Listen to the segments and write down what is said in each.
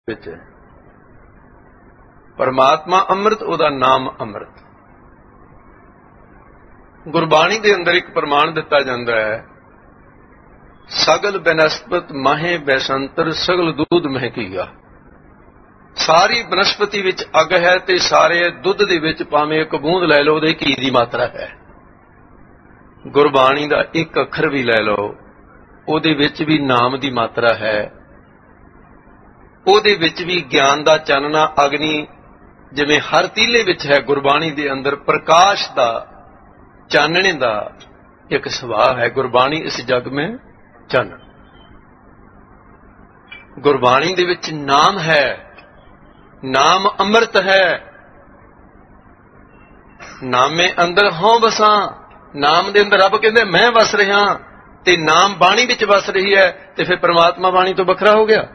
ਵਿੱਚ ਹੈ। ਪਰਮਾਤਮਾ ਅੰਮ੍ਰਿਤ, ਉਹਦਾ ਨਾਮ ਅੰਮ੍ਰਿਤ। ਗੁਰਬਾਣੀ ਦੇ ਅੰਦਰ ਇੱਕ ਪ੍ਰਮਾਣ ਦਿੱਤਾ ਜਾਂਦਾ ਹੈ, ਸਗਲ ਬਨਸਪਤ ਮਾਹੇ ਬੈਸੰਤਰ ਸਗਲ ਦੁੱਧ ਮਹਿਕੀਗਾ। ਸਾਰੀ ਬਨਸਪਤੀ ਵਿੱਚ ਅੱਗ ਹੈ ਤੇ ਸਾਰੇ ਦੁੱਧ ਦੇ ਵਿੱਚ ਭਾਵੇਂ ਇੱਕ ਬੂੰਦ ਲੈ ਲਓ, ਉਹਦੇ ਘੀ ਦੀ ਮਾਤਰਾ ਹੈ। ਗੁਰਬਾਣੀ ਦਾ ਇੱਕ ਅੱਖਰ ਵੀ ਲੈ ਲਓ, ਉਹਦੇ ਵਿੱਚ ਵੀ ਨਾਮ ਦੀ ਮਾਤਰਾ ਹੈ। ਉਹਦੇ ਵਿੱਚ ਵੀ ਗਿਆਨ ਦਾ ਚਾਨਣਾ ਅਗਨੀ, ਜਿਵੇਂ ਹਰ ਤੀਲੇ ਵਿੱਚ ਹੈ, ਗੁਰਬਾਣੀ ਦੇ ਅੰਦਰ ਪ੍ਰਕਾਸ਼ ਦਾ, ਚਾਨਣੇ ਦਾ ਇੱਕ ਸੁਭਾਅ ਹੈ। ਗੁਰਬਾਣੀ ਇਸ ਜਗ ਮੇਂ ਚਾਨਣ। ਗੁਰਬਾਣੀ ਦੇ ਵਿੱਚ ਨਾਮ ਹੈ, ਨਾਮ ਅੰਮ੍ਰਿਤ ਹੈ। ਨਾਮੇ ਅੰਦਰ ਹਉ ਵਸਾਂ, ਨਾਮ ਦੇ ਅੰਦਰ ਰੱਬ ਕਹਿੰਦੇ ਮੈਂ ਵਸ ਰਿਹਾ, ਤੇ ਨਾਮ ਬਾਣੀ ਵਿੱਚ ਵਸ ਰਹੀ ਹੈ, ਤੇ ਫਿਰ ਪ੍ਰਮਾਤਮਾ ਬਾਣੀ ਤੋਂ ਵੱਖਰਾ ਹੋ ਗਿਆ।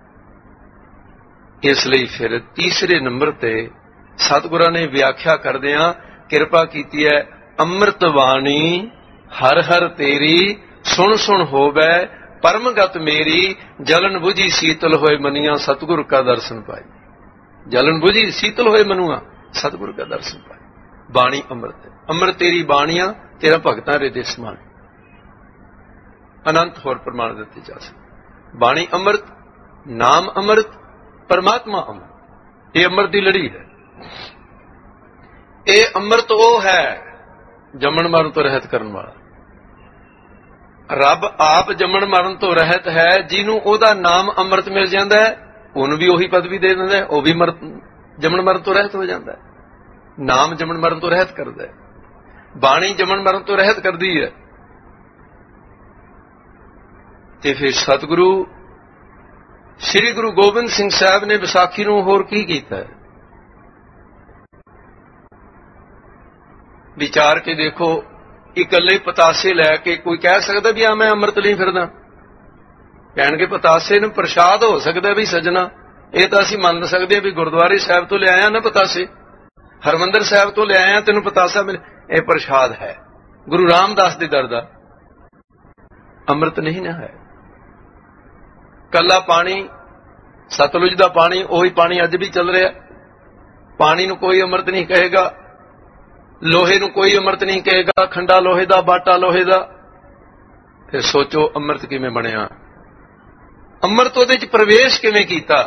ਇਸ ਲਈ ਫਿਰ ਤੀਸਰੇ ਨੰਬਰ ਤੇ ਸਤਿਗੁਰਾਂ ਨੇ ਵਿਆਖਿਆ ਕਰਦਿਆਂ ਕਿਰਪਾ ਕੀਤੀ ਹੈ, ਅੰਮ੍ਰਿਤ ਬਾਣੀ ਹਰ ਹਰ ਤੇਰੀ, ਸੁਣ ਸੁਣ ਹੋਵੈ ਪਰਮਗਤ ਮੇਰੀ, ਜਲਨ ਬੁਝੀ ਸੀਤਲ ਹੋਏ ਮਨੀਆਂ ਸਤਿਗੁਰ ਕਾ ਦਰਸ਼ਨ ਪਾਈ। ਜਲਨ ਬੁਝੀ ਸੀਤਲ ਹੋਏ ਮਨੂਆ ਸਤਿਗੁਰ ਕਾ ਦਰਸ਼ਨ ਪਾਈ। ਬਾਣੀ ਅੰਮ੍ਰਿਤ ਹੈ। ਅੰਮ੍ਰਿਤ ਤੇਰੀ ਬਾਣੀਆਂ, ਤੇਰਾ ਭਗਤਾਂ ਹਿਰਦੇ ਸਮਾਨ। ਅਨੰਤ ਹੋਰ ਪ੍ਰਮਾਣ ਦਿੱਤੇ ਜਾ ਸਕਦੇ। ਬਾਣੀ ਅੰਮ੍ਰਿਤ, ਨਾਮ ਅੰਮ੍ਰਿਤ, ਪਰਮਾਤਮਾ ਅੰਮ੍ਰਿਤ। ਇਹ ਅੰਮ੍ਰਿਤ ਦੀ ਲੜੀ ਹੈ। ਇਹ ਅੰਮ੍ਰਿਤ ਉਹ ਹੈ ਜੰਮਣ ਮਰਨ ਤੋਂ ਰਹਿਤ ਕਰਨ ਵਾਲਾ। ਰੱਬ ਆਪ ਜੰਮਣ ਮਰਨ ਤੋਂ ਰਹਿਤ ਹੈ। ਜਿਹਨੂੰ ਉਹਦਾ ਨਾਮ ਅੰਮ੍ਰਿਤ ਮਿਲ ਜਾਂਦਾ ਹੈ, ਉਹਨੂੰ ਵੀ ਉਹੀ ਪਦਵੀ ਦੇ ਦਿੰਦਾ ਹੈ, ਉਹ ਵੀ ਜੰਮਣ ਮਰਨ ਤੋਂ ਰਹਿਤ ਹੋ ਜਾਂਦਾ ਹੈ। ਨਾਮ ਜੰਮਣ ਮਰਨ ਤੋਂ ਰਹਿਤ ਕਰਦਾ ਹੈ, ਬਾਣੀ ਜੰਮਣ ਮਰਨ ਤੋਂ ਰਹਿਤ ਕਰਦੀ ਹੈ। ਤੇ ਫਿਰ ਸਤਿਗੁਰੂ ਸ੍ਰੀ ਗੁਰੂ ਗੋਬਿੰਦ ਸਿੰਘ ਸਾਹਿਬ ਨੇ ਵਿਸਾਖੀ ਨੂੰ ਹੋਰ ਕੀ ਕੀਤਾ ਹੈ? ਵਿਚਾਰ ਕੇ ਦੇਖੋ, ਇਕੱਲੇ ਪਤਾਸੇ ਲੈ ਕੇ ਕੋਈ ਕਹਿ ਸਕਦਾ ਵੀ ਆ ਮੈਂ ਅੰਮ੍ਰਿਤ ਲਈ ਫਿਰਦਾ? ਕਹਿਣਗੇ ਪਤਾਸੇ ਨੂੰ ਪ੍ਰਸ਼ਾਦ ਹੋ ਸਕਦਾ ਵੀ ਸੱਜਣਾ, ਇਹ ਤਾਂ ਅਸੀਂ ਮੰਨ ਸਕਦੇ ਹਾਂ ਵੀ ਗੁਰਦੁਆਰੇ ਸਾਹਿਬ ਤੋਂ ਲਿਆਇਆ ਨਾ ਪਤਾਸੇ, ਹਰਮੰਦਰ ਸਾਹਿਬ ਤੋਂ ਲਿਆਇਆ, ਤੈਨੂੰ ਪਤਾਸਾ ਮਿਲੇ, ਇਹ ਪ੍ਰਸ਼ਾਦ ਹੈ। ਗੁਰੂ ਰਾਮਦਾਸ ਦੇ ਦਰ ਦਾ ਅੰਮ੍ਰਿਤ ਨਹੀਂ ਨਾ ਹੈ। ਕੱਲਾ ਪਾਣੀ, ਸਤਲੁਜ ਦਾ ਪਾਣੀ, ਉਹੀ ਪਾਣੀ ਅੱਜ ਵੀ ਚੱਲ ਰਿਹਾ। ਪਾਣੀ ਨੂੰ ਕੋਈ ਅੰਮ੍ਰਿਤ ਨਹੀਂ ਕਹੇਗਾ, ਲੋਹੇ ਨੂੰ ਕੋਈ ਅੰਮ੍ਰਿਤ ਨਹੀਂ ਕਹੇਗਾ, ਖੰਡਾ ਲੋਹੇ ਦਾ, ਬਾਟਾ ਲੋਹੇ ਦਾ। ਫਿਰ ਸੋਚੋ ਅੰਮ੍ਰਿਤ ਕਿਵੇਂ ਬਣਿਆ, ਅੰਮ੍ਰਿਤ ਉਹਦੇ ਚ ਪ੍ਰਵੇਸ਼ ਕਿਵੇਂ ਕੀਤਾ।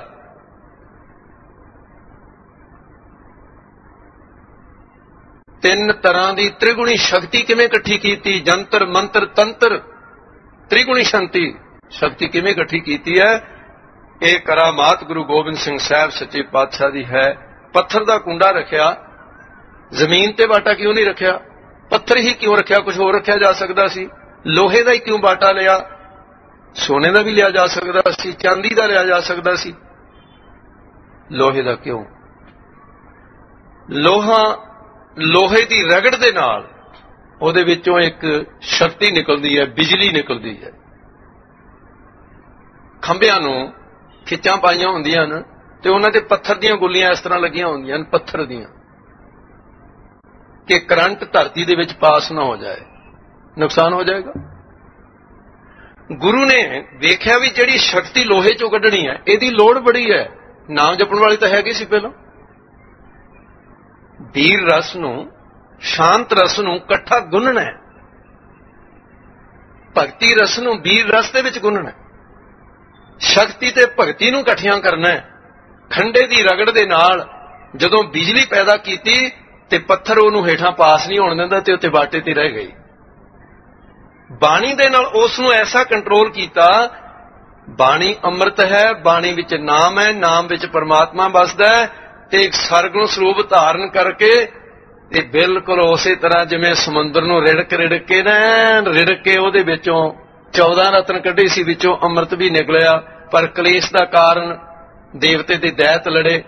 ਤਿੰਨ ਤਰ੍ਹਾਂ ਦੀ ਤ੍ਰਿਗੁਣੀ ਸ਼ਕਤੀ ਕਿਵੇਂ ਇਕੱਠੀ ਕੀਤੀ, ਜੰਤਰ ਮੰਤਰ ਤੰਤਰ ਤ੍ਰਿਗੁਣੀ ਸ਼ਕਤੀ ਕਿਵੇਂ ਇਕੱਠੀ ਕੀਤੀ ਹੈ। ਇਹ ਕਰਾਮਾਤ ਗੁਰੂ ਗੋਬਿੰਦ ਸਿੰਘ ਸਾਹਿਬ ਸੱਚੇ ਪਾਤਸ਼ਾਹ ਦੀ ਹੈ। ਪੱਥਰ ਦਾ ਕੁੰਡਾ ਰੱਖਿਆ, ਜ਼ਮੀਨ ਤੇ ਬਾਟਾ ਕਿਉਂ ਨਹੀਂ ਰੱਖਿਆ? ਪੱਥਰ ਹੀ ਕਿਉਂ ਰੱਖਿਆ? ਕੁਝ ਹੋਰ ਰੱਖਿਆ ਜਾ ਸਕਦਾ ਸੀ। ਲੋਹੇ ਦਾ ਹੀ ਕਿਉਂ ਬਾਟਾ ਲਿਆ? ਸੋਨੇ ਦਾ ਵੀ ਲਿਆ ਜਾ ਸਕਦਾ ਸੀ, ਚਾਂਦੀ ਦਾ ਲਿਆ ਜਾ ਸਕਦਾ ਸੀ, ਲੋਹੇ ਦਾ ਕਿਉਂ? ਲੋਹੇ ਦੀ ਰਗੜ ਦੇ ਨਾਲ ਉਹਦੇ ਵਿੱਚੋਂ ਇੱਕ ਸ਼ਕਤੀ ਨਿਕਲਦੀ ਹੈ, ਬਿਜਲੀ ਨਿਕਲਦੀ ਹੈ। ਖੰਭਿਆਂ ਨੂੰ ਖਿੱਚਾਂ ਪਾਈਆਂ ਹੁੰਦੀਆਂ ਹਨ ਤੇ ਉਹਨਾਂ ਤੇ ਪੱਥਰ ਦੀਆਂ ਗੁੱਲੀਆਂ ਇਸ ਤਰ੍ਹਾਂ ਲੱਗੀਆਂ ਹੁੰਦੀਆਂ ਹਨ, ਪੱਥਰ ਦੀਆਂ, ਕਿ ਕਰੰਟ ਧਰਤੀ ਦੇ ਵਿੱਚ ਪਾਸ ਨਾ ਹੋ ਜਾਏ, ਨੁਕਸਾਨ ਹੋ ਜਾਏਗਾ। ਗੁਰੂ ਨੇ ਵੇਖਿਆ ਵੀ ਜਿਹੜੀ ਸ਼ਕਤੀ ਲੋਹੇ ਚੋਂ ਕੱਢਣੀ ਹੈ, ਇਹਦੀ ਲੋੜ ਬੜੀ ਹੈ। ਨਾਮ ਜਪਣ ਵਾਲੀ ਤਾਂ ਹੈਗੀ ਸੀ ਪਹਿਲਾਂ। ਵੀਰ ਰਸ ਨੂੰ, ਸ਼ਾਂਤ ਰਸ ਨੂੰ ਇਕੱਠਾ ਗੁੰਨਣਾ ਹੈ, ਭਗਤੀ ਰਸ ਨੂੰ ਵੀਰ ਰਸ ਦੇ ਵਿੱਚ ਗੁੰਨਣਾ ਹੈ, ਸ਼ਕਤੀ ਤੇ ਭਗਤੀ ਨੂੰ ਇਕੱਠਿਆਂ ਕਰਨਾ ਹੈ। ਖੰਡੇ ਦੀ ਰਗੜ ਦੇ ਨਾਲ ਜਦੋਂ ਬਿਜਲੀ ਪੈਦਾ ਕੀਤੀ ਤੇ ਪੱਥਰ ਉਹਨੂੰ ਹੇਠਾਂ ਪਾਸ ਨਹੀਂ ਹੋਣ ਦਿੰਦਾ ਤੇ ਉੱਤੇ ਬਾਟੇ ਤੇ ਰਹਿ ਗਈ। ਬਾਣੀ ਦੇ ਨਾਲ ਉਸ ਨੂੰ ਐਸਾ ਕੰਟਰੋਲ ਕੀਤਾ। ਬਾਣੀ ਅੰਮ੍ਰਿਤ ਹੈ, ਬਾਣੀ ਵਿੱਚ ਨਾਮ ਹੈ, ਨਾਮ ਵਿੱਚ ਪਰਮਾਤਮਾ ਵਸਦਾ ਹੈ, ਤੇ ਇੱਕ ਸਰਗੁਣ ਸਰੂਪ ਧਾਰਨ ਕਰਕੇ ਤੇ ਬਿਲਕੁਲ ਉਸੇ ਤਰ੍ਹਾਂ ਜਿਵੇਂ ਸਮੁੰਦਰ ਨੂੰ ਰਿੜਕ ਕੇ ਉਹਦੇ ਵਿੱਚੋਂ 14 ਰਤਨ ਕੱਢੇ ਸੀ, ਵਿੱਚੋਂ ਅੰਮ੍ਰਿਤ ਵੀ ਨਿਕਲਿਆ। ਪਰ ਕਲੇਸ਼ ਦਾ ਕਾਰਨ ਦੇਵਤੇ ਤੇ ਦੈਤ ਲੜੇ।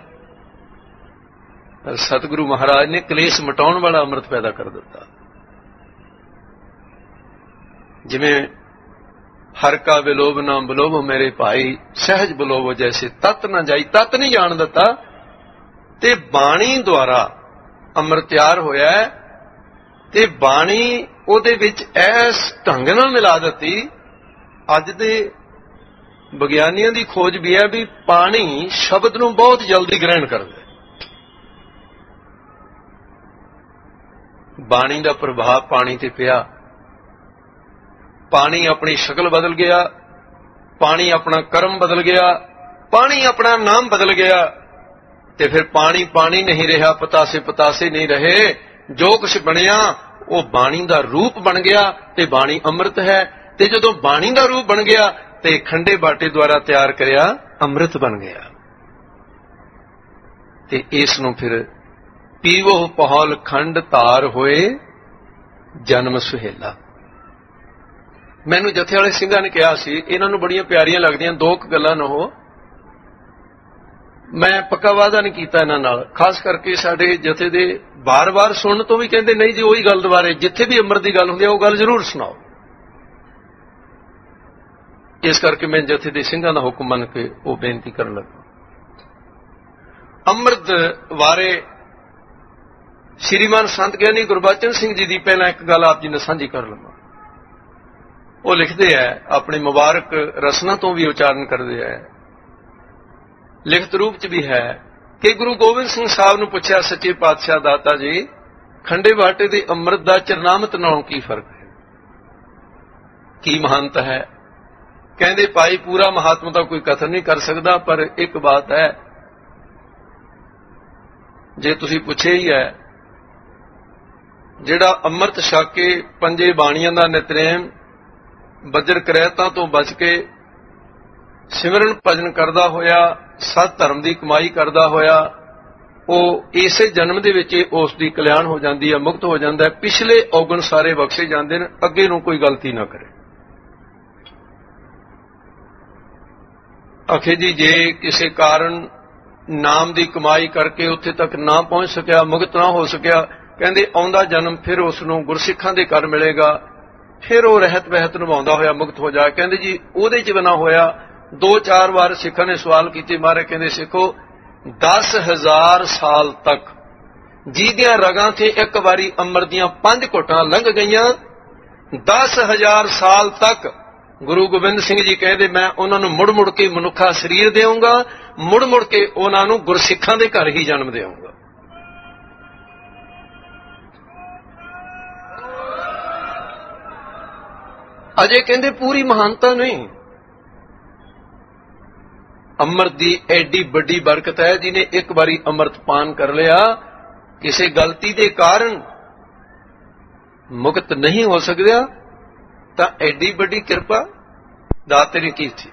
ਸਤਿਗੁਰੂ ਮਹਾਰਾਜ ਨੇ ਕਲੇਸ਼ ਮਿਟਾਉਣ ਵਾਲਾ ਅੰਮ੍ਰਿਤ ਪੈਦਾ ਕਰ ਦਿੱਤਾ। ਜਿਵੇਂ ਹਰ ਕਾ ਵਿਲੋਭ ਨਾ ਬਿਲੋਭ ਮੇਰੇ ਭਾਈ, ਸਹਿਜ ਬਿਲੋਭ ਜੈਸੇ ਤਤ ਨਾ ਜਾਈ, ਤਤ ਨਹੀਂ ਜਾਣ ਦਿੱਤਾ। ਤੇ ਬਾਣੀ ਦੁਆਰਾ ਅੰਮ੍ਰਿਤ ਤਿਆਰ ਹੋਇਆ ਤੇ ਬਾਣੀ ਉਹਦੇ ਵਿੱਚ ਇਸ ਢੰਗ ਨਾਲ ਮਿਲਾ ਦਿੱਤੀ। ਅੱਜ ਦੇ ਵਿਗਿਆਨੀਆਂ ਦੀ ਖੋਜ ਵੀ ਹੈ ਵੀ ਪਾਣੀ ਸ਼ਬਦ ਨੂੰ ਬਹੁਤ ਜਲਦੀ ਗ੍ਰਹਿਣ ਕਰਦਾ। ਬਾਣੀ ਦਾ ਪ੍ਰਭਾਵ ਪਾਣੀ ਤੇ ਪਿਆ, ਪਾਣੀ ਆਪਣੀ ਸ਼ਕਲ ਬਦਲ ਗਿਆ, ਪਾਣੀ ਆਪਣਾ ਕਰਮ ਬਦਲ ਗਿਆ, ਪਾਣੀ ਆਪਣਾ ਨਾਮ ਬਦਲ ਗਿਆ, ਤੇ ਫਿਰ ਪਾਣੀ ਪਾਣੀ ਨਹੀਂ ਰਿਹਾ, ਪਤਾਸੇ ਪਤਾਸੇ ਨਹੀਂ ਰਹੇ। ਜੋ ਕੁਛ ਬਣਿਆ ਉਹ ਬਾਣੀ ਦਾ ਰੂਪ ਬਣ ਗਿਆ ਤੇ ਬਾਣੀ ਅੰਮ੍ਰਿਤ ਹੈ। ਤੇ ਜਦੋਂ ਬਾਣੀ ਦਾ ਰੂਪ ਬਣ ਗਿਆ ਤੇ ਖੰਡੇ ਬਾਟੇ ਦੁਆਰਾ ਤਿਆਰ ਕਰਿਆ ਅੰਮ੍ਰਿਤ ਬਣ ਗਿਆ। ਤੇ ਇਸ ਨੂੰ ਫਿਰ ਪੀਵੋ ਪਹਲ ਖੰਡ ਧਾਰ ਹੋਏ ਜਨਮ ਸੁਹੇਲਾ। ਮੈਨੂੰ ਜਥੇ ਵਾਲੇ ਸਿੰਘਾਂ ਨੇ ਕਿਹਾ ਸੀ, ਇਹਨਾਂ ਨੂੰ ਬੜੀਆਂ ਪਿਆਰੀਆਂ ਲੱਗਦੀਆਂ ਦੋ ਕੁ ਗੱਲਾਂ ਨੇ ਉਹ। ਮੈਂ ਪੱਕਾ ਵਾਅਦਾ ਨਹੀਂ ਕੀਤਾ ਇਹਨਾਂ ਨਾਲ, ਖਾਸ ਕਰਕੇ ਸਾਡੇ ਜਥੇ ਦੇ ਬਾਰ-ਬਾਰ ਸੁਣਨ ਤੋਂ ਵੀ ਕਹਿੰਦੇ ਨਹੀਂ ਜੀ ਉਹੀ ਗੱਲ ਦੁਬਾਰੇ, ਜਿੱਥੇ ਵੀ ਅੰਮ੍ਰਿਤ ਦੀ ਗੱਲ ਹੁੰਦੀ ਹੈ ਉਹ ਗੱਲ ਜ਼ਰੂਰ ਸੁਣਾਓ। ਇਸ ਕਰਕੇ ਮੈਂ ਜਥੇ ਦੇ ਸਿੰਘਾਂ ਦਾ ਹੁਕਮ ਮੰਨ ਕੇ ਉਹ ਬੇਨਤੀ ਕਰਨ ਲੱਗਾ। ਅੰਮ੍ਰਿਤ ਬਾਰੇ ਸ਼੍ਰੀਮਾਨ ਸੰਤ ਗਿਆਨੀ ਗੁਰਬਚਨ ਸਿੰਘ ਜੀ ਦੀ ਪਹਿਲਾਂ ਇੱਕ ਗੱਲ ਆਪ ਜੀ ਨਾਲ ਸਾਂਝੀ ਕਰ ਲਵਾਂ। ਉਹ ਲਿਖਦੇ ਹੈ, ਆਪਣੇ ਮੁਬਾਰਕ ਰਸਨਾ ਤੋਂ ਵੀ ਉਚਾਰਨ ਕਰਦੇ ਹੈ, ਲਿਖਤ ਰੂਪ ਚ ਵੀ ਹੈ ਕਿ ਗੁਰੂ ਗੋਬਿੰਦ ਸਿੰਘ ਸਾਹਿਬ ਨੂੰ ਪੁੱਛਿਆ ਸੱਚੇ ਪਾਤਸ਼ਾਹ ਦਾਤਾ ਜੀ, ਖੰਡੇ ਬਾਟੇ ਦੇ ਅੰਮ੍ਰਿਤ ਦਾ ਚਰਨਾਮਤ ਨਾਲੋਂ ਕੀ ਫਰਕ ਹੈ, ਕੀ ਮਹਾਨਤਾ ਹੈ? ਕਹਿੰਦੇ ਭਾਈ ਪੂਰਾ ਮਹਾਤਮਾ ਦਾ ਕੋਈ ਕਥਨ ਨਹੀਂ ਕਰ ਸਕਦਾ, ਪਰ ਇੱਕ ਬਾਤ ਹੈ, ਜੇ ਤੁਸੀਂ ਪੁੱਛੇ ਹੀ ਹੈ, ਜਿਹੜਾ ਅੰਮ੍ਰਿਤ ਛਕ ਕੇ ਪੰਜੇ ਬਾਣੀਆਂ ਦਾ ਨਿਤਨੇਮ ਬੱਜਰ ਕਰੈਤਾਂ ਤੋਂ ਬਚ ਕੇ ਸਿਮਰਨ ਭਜਨ ਕਰਦਾ ਹੋਇਆ, ਸਤ ਧਰਮ ਦੀ ਕਮਾਈ ਕਰਦਾ ਹੋਇਆ, ਉਹ ਇਸੇ ਜਨਮ ਦੇ ਵਿੱਚ ਉਸ ਦੀ ਕਲਿਆਣ ਹੋ ਜਾਂਦੀ ਹੈ, ਮੁਕਤ ਹੋ ਜਾਂਦਾ ਹੈ, ਪਿਛਲੇ ਔਗਣ ਸਾਰੇ ਬਖਸ਼ੇ ਜਾਂਦੇ ਨੇ, ਅੱਗੇ ਨੂੰ ਕੋਈ ਗਲਤੀ ਨਾ ਕਰੇ। ਆਖੇ ਜੀ ਜੇ ਕਿਸੇ ਕਾਰਨ ਨਾਮ ਦੀ ਕਮਾਈ ਕਰਕੇ ਉੱਥੇ ਤੱਕ ਨਾ ਪਹੁੰਚ ਸਕਿਆ, ਮੁਕਤ ਨਾ ਹੋ ਸਕਿਆ, ਕਹਿੰਦੇ ਆਉਂਦਾ ਜਨਮ ਫਿਰ ਉਸ ਨੂੰ ਗੁਰਸਿੱਖਾਂ ਦੇ ਘਰ ਮਿਲੇਗਾ, ਫਿਰ ਉਹ ਰਹਿਤ ਵਹਿਤ ਨਿਭਾਉਂਦਾ ਹੋਇਆ ਮੁਕਤ ਹੋ ਜਾ। ਕਹਿੰਦੇ ਜੀ ਉਹਦੇ ਚ ਬਣਾ ਹੋਇਆ। 2-4 ਵਾਰ ਸਿੱਖਾਂ ਨੇ ਸਵਾਲ ਕੀਤੇ, ਮਾਰੇ ਕਹਿੰਦੇ ਸਿੱਖੋ 10,000 ਸਾਲ ਤੱਕ ਜਿਹਦੀਆਂ ਰਗਾਂ ਤੇ ਇੱਕ ਵਾਰੀ ਅੰਮ੍ਰਿਤ ਦੀਆਂ 5 ਘੁੱਟਾਂ ਲੰਘ ਗਈਆਂ, 10,000 ਸਾਲ ਤੱਕ ਗੁਰੂ ਗੋਬਿੰਦ ਸਿੰਘ ਜੀ ਕਹਿੰਦੇ ਮੈਂ ਉਹਨਾਂ ਨੂੰ ਮੁੜ ਮੁੜ ਕੇ ਮਨੁੱਖਾ ਸਰੀਰ ਦੇਵਾਂਗਾ, ਮੁੜ ਮੁੜ ਕੇ ਉਹਨਾਂ ਨੂੰ ਗੁਰਸਿੱਖਾਂ ਦੇ ਘਰ ਹੀ ਜਨਮ ਦੇਵਾਂਗਾ। ਅਜੇ ਕਹਿੰਦੇ ਪੂਰੀ ਮਹਾਨਤਾ ਨਹੀਂ। ਅੰਮ੍ਰਿਤ ਦੀ ਐਡੀ ਵੱਡੀ ਬਰਕਤ ਹੈ, ਜਿਹਨੇ ਇੱਕ ਵਾਰੀ ਅੰਮ੍ਰਿਤ ਪਾਨ ਕਰ ਲਿਆ, ਕਿਸੇ ਗਲਤੀ ਦੇ ਕਾਰਨ ਮੁਕਤ ਨਹੀਂ ਹੋ ਸਕਦਾ, ਤਾਂ ਐਡੀ ਵੱਡੀ ਕਿਰਪਾ ਦਾਤੇ ਨੇ ਕੀਤੀ।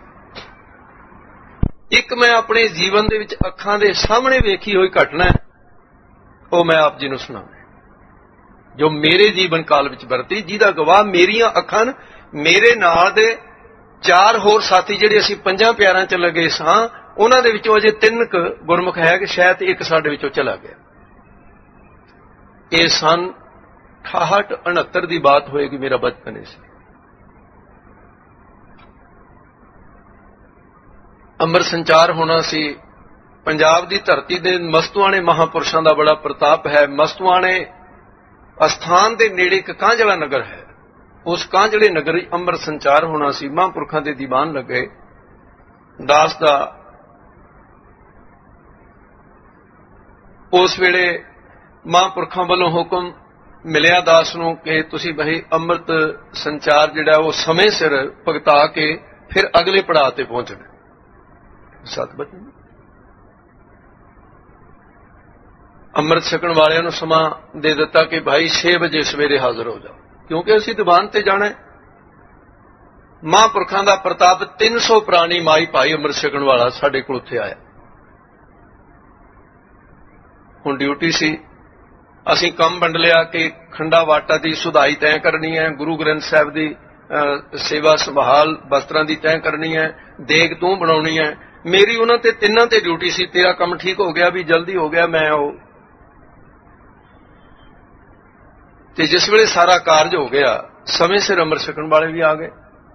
ਇੱਕ ਮੈਂ ਆਪਣੇ ਜੀਵਨ ਦੇ ਵਿੱਚ ਅੱਖਾਂ ਦੇ ਸਾਹਮਣੇ ਵੇਖੀ ਹੋਈ ਘਟਨਾ ਹੈ, ਉਹ ਮੈਂ ਆਪ ਜੀ ਨੂੰ ਸੁਣਾਵਾਂ, ਜੋ ਮੇਰੇ ਜੀਵਨ ਕਾਲ ਵਿੱਚ ਵਰਤੀ, ਜਿਹਦਾ ਗਵਾਹ ਮੇਰੀਆਂ ਅੱਖਾਂ ਨੇ। ਮੇਰੇ ਨਾਲ ਦੇ 4 ਹੋਰ ਸਾਥੀ ਜਿਹੜੇ ਅਸੀਂ 5 ਪਿਆਰਾਂ ਚ ਲੱਗੇ ਸਾਂ, ਉਹਨਾਂ ਦੇ ਵਿੱਚੋਂ ਅਜੇ 3 ਕੁ ਗੁਰਮੁਖ ਹੈ ਕਿ ਸ਼ਾਇਦ ਇੱਕ ਸਾਡੇ ਵਿੱਚੋਂ ਚਲਾ ਗਿਆ। ਇਹ ਸਨ 68-69 ਦੀ ਬਾਤ ਹੋਏਗੀ, ਮੇਰਾ ਬਚਪਨ ਸੀ। ਅੰਮ੍ਰਿਤ ਸੰਚਾਰ ਹੋਣਾ ਸੀ। ਪੰਜਾਬ ਦੀ ਧਰਤੀ ਦੇ ਮਸਤੂਆਣੇ ਮਹਾਂਪੁਰਸ਼ਾਂ ਦਾ ਬੜਾ ਪ੍ਰਤਾਪ ਹੈ। ਮਸਤੂਆਣੇ ਅਸਥਾਨ ਦੇ ਨੇੜੇ ਇੱਕ ਕਾਂਝਲਾ ਨਗਰ ਹੈ, ਉਸ ਕਾਂਝਲੇ ਨਗਰ ਵਿੱਚ ਅੰਮ੍ਰਿਤ ਸੰਚਾਰ ਹੋਣਾ ਸੀ। ਮਹਾਂਪੁਰਖਾਂ ਦੇ ਦੀਵਾਨ ਲੱਗੇ। ਦਾਸ ਦਾ ਉਸ ਵੇਲੇ ਮਹਾਂਪੁਰਖਾਂ ਵੱਲੋਂ ਹੁਕਮ ਮਿਲਿਆ ਦਾਸ ਨੂੰ ਕਿ ਤੁਸੀਂ ਬਈ ਅੰਮ੍ਰਿਤ ਸੰਚਾਰ ਜਿਹੜਾ ਉਹ ਸਮੇਂ ਸਿਰ ਭੁਗਤਾ ਕੇ ਫਿਰ ਅਗਲੇ ਪੜਾਅ ਤੇ ਪਹੁੰਚਣਾ। 7 ਵਜੇ ਅੰਮ੍ਰਿਤ ਛਕਣ ਵਾਲਿਆਂ ਨੂੰ ਸਮਾਂ ਦੇ ਦਿੱਤਾ ਕਿ ਭਾਈ 6 ਵਜੇ ਸਵੇਰੇ ਹਾਜ਼ਰ ਹੋ ਜਾਓ, ਕਿਉਂਕਿ ਅਸੀਂ ਦੀਵਾਨ ਤੇ ਜਾਣਾ ਹੈ। ਮਹਾਂਪੁਰਖਾਂ ਦਾ ਪ੍ਰਤਾਪ 300 ਪ੍ਰਾਣੀ ਮਾਈ ਭਾਈ ਅੰਮ੍ਰਿਤ ਛਕਣ ਵਾਲਾ ਸਾਡੇ ਕੋਲ ਉੱਥੇ ਆਇਆ। ਹੁਣ ਡਿਊਟੀ ਸੀ, ਅਸੀਂ ਕੰਮ ਵੰਡ ਲਿਆ ਕਿ ਖੰਡਾ ਵਾਟਾ ਦੀ ਸੁਧਾਈ ਤੈਅ ਕਰਨੀ ਹੈ, ਗੁਰੂ ਗ੍ਰੰਥ ਸਾਹਿਬ ਦੀ ਸੇਵਾ ਸੰਭਾਲ ਵਸਤਰਾਂ ਦੀ ਤੈਅ ਕਰਨੀ ਹੈ, ਦੇਗ ਤੂੰ ਬਣਾਉਣੀ ਹੈ। ਮੇਰੀ ਉਹਨਾਂ ਤੇ 3 ਤੇ ਡਿਊਟੀ ਸੀ। ਤੇਰਾ ਕੰਮ ਠੀਕ ਹੋ ਗਿਆ ਵੀ ਜਲਦੀ ਹੋ ਗਿਆ, ਮੈਂ ਉਹ ਤੇ ਜਿਸ ਵੇਲੇ ਸਾਰਾ ਕਾਰਜ ਹੋ ਗਿਆ, ਸਮੇਂ ਸਿਰ ਅੰਮ੍ਰਿਤ ਛਕਣ ਵਾਲੇ ਵੀ ਆ ਗਏ।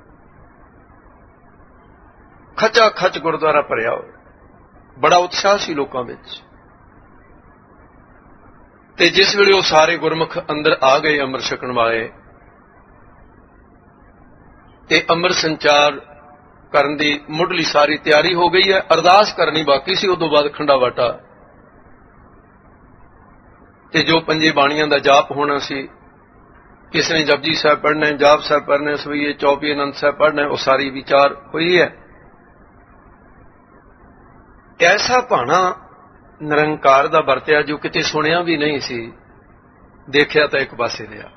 ਖਚਾ ਖਚ ਗੁਰਦੁਆਰਾ ਭਰਿਆ ਹੋਇਆ, ਬੜਾ ਉਤਸ਼ਾਹ ਸੀ ਲੋਕਾਂ ਵਿੱਚ। ਤੇ ਜਿਸ ਵੇਲੇ ਉਹ ਸਾਰੇ ਗੁਰਮੁਖ ਅੰਦਰ ਆ ਗਏ ਅੰਮ੍ਰਿਤ ਛਕਣ ਵਾਲੇ, ਤੇ ਅੰਮ੍ਰਿਤ ਸੰਚਾਰ ਕਰਨ ਦੀ ਮੁੱਢਲੀ ਸਾਰੀ ਤਿਆਰੀ ਹੋ ਗਈ ਹੈ। ਅਰਦਾਸ ਕਰਨੀ ਬਾਕੀ ਸੀ, ਉਦੋਂ ਬਾਅਦ ਖੰਡਾ ਵਾਟਾ ਤੇ ਜੋ ਪੰਜੇ ਬਾਣੀਆਂ ਦਾ ਜਾਪ ਹੋਣਾ ਸੀ। ਕਿਸੇ ਨੇ ਜਪਜੀ ਸਾਹਿਬ ਪੜ੍ਹਨਾ, ਜਾਪ ਸਾਹਿਬ ਪੜ੍ਹਨਾ, ਸਵਈਏ ਚੌਪਈ ਆਨੰਦ ਸਾਹਿਬ ਪੜ੍ਹਨਾ, ਉਹ ਸਾਰੀ ਵਿਚਾਰ ਹੋਈ ਹੈ। ਐਸਾ ਭਾਣਾ ਨਿਰੰਕਾਰ ਦਾ ਵਰਤਿਆ ਜੋ ਕਿਤੇ ਸੁਣਿਆ ਵੀ ਨਹੀਂ ਸੀ, ਦੇਖਿਆ ਤਾਂ ਇੱਕ ਪਾਸੇ ਰਿਹਾ।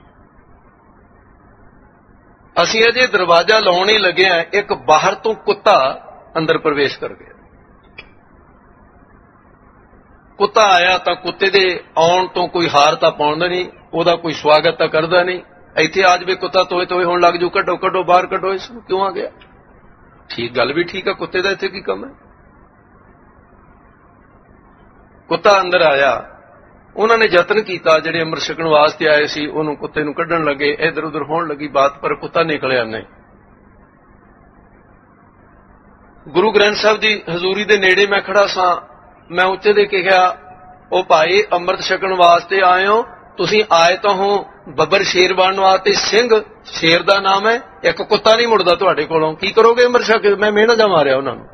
ਅਸੀਂ ਅਜੇ ਦਰਵਾਜ਼ਾ ਲਾਉਣ ਹੀ ਲੱਗੇ ਹਾਂ, ਇੱਕ ਬਾਹਰ ਤੋਂ ਕੁੱਤਾ ਅੰਦਰ ਪ੍ਰਵੇਸ਼ ਕਰ ਗਿਆ। ਕੁੱਤਾ ਆਇਆ ਤਾਂ ਕੁੱਤੇ ਦੇ ਆਉਣ ਤੋਂ ਕੋਈ ਹਾਰ ਤਾਂ ਪਾਉਂਦਾ ਨਹੀਂ, ਉਹਦਾ ਕੋਈ ਸਵਾਗਤ ਤਾਂ ਕਰਦਾ ਨਹੀਂ। ਇੱਥੇ ਆ ਜਾਵੇ ਕੁੱਤਾ ਤੋਏ ਤੋਏ ਹੋਣ ਲੱਗ ਜੂ, ਕੱਢੋ ਕੱਢੋ ਬਾਹਰ ਕੱਢੋ, ਇਸ ਨੂੰ ਕਿਉਂ ਆ ਗਿਆ? ਠੀਕ, ਗੱਲ ਵੀ ਠੀਕ ਆ, ਕੁੱਤੇ ਦਾ ਇੱਥੇ ਕੀ ਕੰਮ ਹੈ? ਕੁੱਤਾ ਅੰਦਰ ਆਇਆ, ਉਹਨਾਂ ਨੇ ਯਤਨ ਕੀਤਾ, ਜਿਹੜੇ ਅੰਮ੍ਰਿਤ ਛਕਣ ਵਾਸਤੇ ਆਏ ਸੀ ਉਹਨੂੰ ਕੁੱਤੇ ਨੂੰ ਕੱਢਣ ਲੱਗੇ, ਇੱਧਰ ਉੱਧਰ ਹੋਣ ਲੱਗੀ ਬਾਤ, ਪਰ ਕੁੱਤਾ ਨਿਕਲਿਆ ਨਹੀਂ। ਗੁਰੂ ਗ੍ਰੰਥ ਸਾਹਿਬ ਦੀ ਹਜ਼ੂਰੀ ਦੇ ਨੇੜੇ ਮੈਂ ਖੜਾ ਸਾਂ, ਮੈਂ ਉੱਚੇ ਦੇ ਕੇ ਕਿਹਾ, ਉਹ ਭਾਈ ਅੰਮ੍ਰਿਤ ਛਕਣ ਵਾਸਤੇ ਆਏ ਹੋ, ਤੁਸੀਂ ਆਏ ਤਾਂ ਹੋ ਬੱਬਰ ਸ਼ੇਰ ਬਣਨ ਵਾਸਤੇ, ਸਿੰਘ ਸ਼ੇਰ ਦਾ ਨਾਮ ਹੈ, ਇੱਕ ਕੁੱਤਾ ਨਹੀਂ ਮੁੜਦਾ ਤੁਹਾਡੇ ਕੋਲੋਂ, ਕੀ ਕਰੋਗੇ ਅੰਮ੍ਰਿਤ ਛਕ ਕੇ? ਮੈਂ ਮਿਹਣਾ ਜਾ ਮਾਰਿਆ ਉਹਨਾਂ ਨੂੰ।